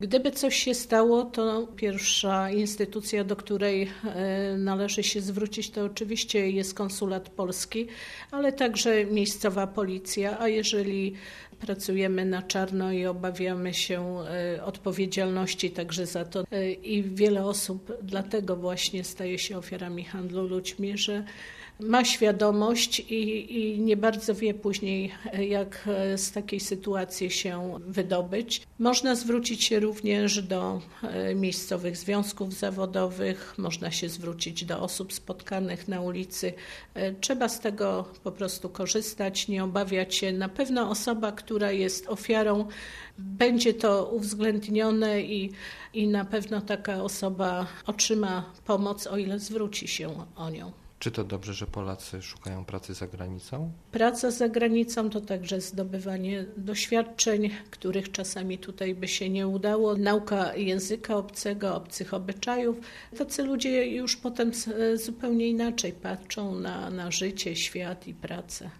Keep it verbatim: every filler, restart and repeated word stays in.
Gdyby coś się stało, to pierwsza instytucja, do której należy się zwrócić, to oczywiście jest konsulat polski, ale także miejscowa policja, a jeżeli pracujemy na czarno i obawiamy się odpowiedzialności także za to i wiele osób dlatego właśnie staje się ofiarami handlu ludźmi, że ma świadomość i, i nie bardzo wie później, jak z takiej sytuacji się wydobyć. Można zwrócić się również do miejscowych związków zawodowych, można się zwrócić do osób spotkanych na ulicy. Trzeba z tego po prostu korzystać, nie obawiać się. Na pewno osoba, która jest ofiarą, będzie to uwzględnione i, i na pewno taka osoba otrzyma pomoc, o ile zwróci się o nią. Czy to dobrze, że Polacy szukają pracy za granicą? Praca za granicą to także zdobywanie doświadczeń, których czasami tutaj by się nie udało. Nauka języka obcego, obcych obyczajów. Tacy ludzie już potem zupełnie inaczej patrzą na, na życie, świat i pracę.